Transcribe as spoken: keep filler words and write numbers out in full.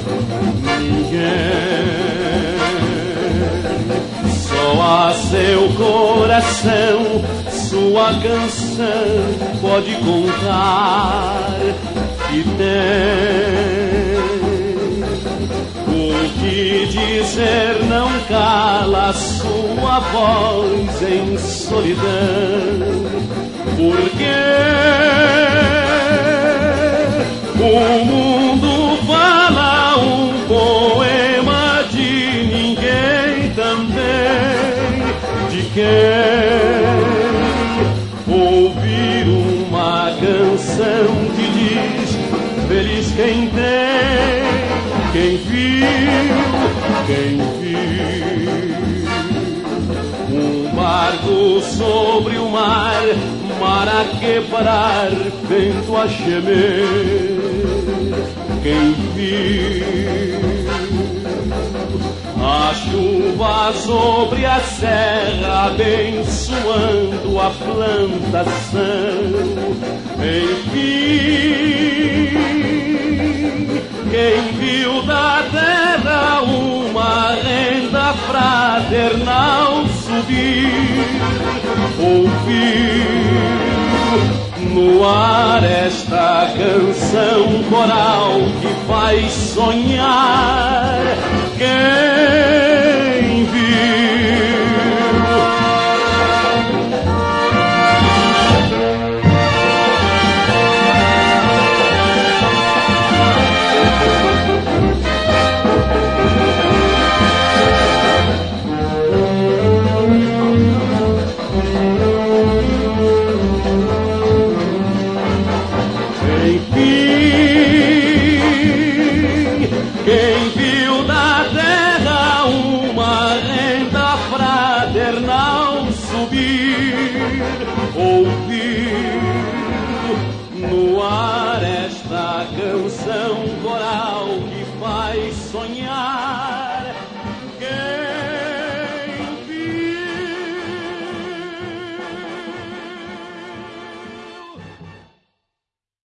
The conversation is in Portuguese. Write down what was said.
Só a seu coração sua canção pode contar que tem o que dizer, não cala sua voz em solidão, porque o mundo fala um poema de ninguém também, de quem ouvir uma canção que diz feliz quem tem, quem viu, quem viu um barco sobre o mar, mar a quebrar, vento a gemer, quem viu a chuva sobre a serra abençoando a plantação, enfim, quem viu da terra uma renda fraternal subir, ouviu no ar esta canção coral que faz sonhar quem viu. Quem viu da terra uma renda fraternal subir, ouviu no ar esta canção coral que faz sonhar.